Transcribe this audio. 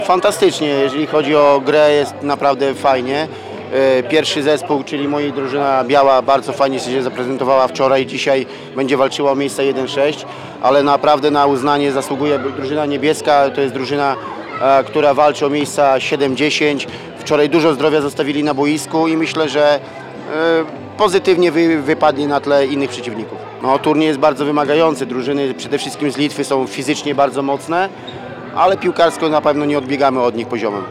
Fantastycznie, jeżeli chodzi o grę, jest naprawdę fajnie. Pierwszy zespół, czyli moja drużyna biała, bardzo fajnie się zaprezentowała wczoraj. Dzisiaj będzie walczyła o miejsce 1-6, ale naprawdę na uznanie zasługuje drużyna niebieska. To jest drużyna, która walczy o miejsca 7-10. Wczoraj dużo zdrowia zostawili na boisku i myślę, że pozytywnie wypadli na tle innych przeciwników. No, turniej jest bardzo wymagający. Drużyny przede wszystkim z Litwy są fizycznie bardzo mocne, ale piłkarsko na pewno nie odbiegamy od nich poziomem.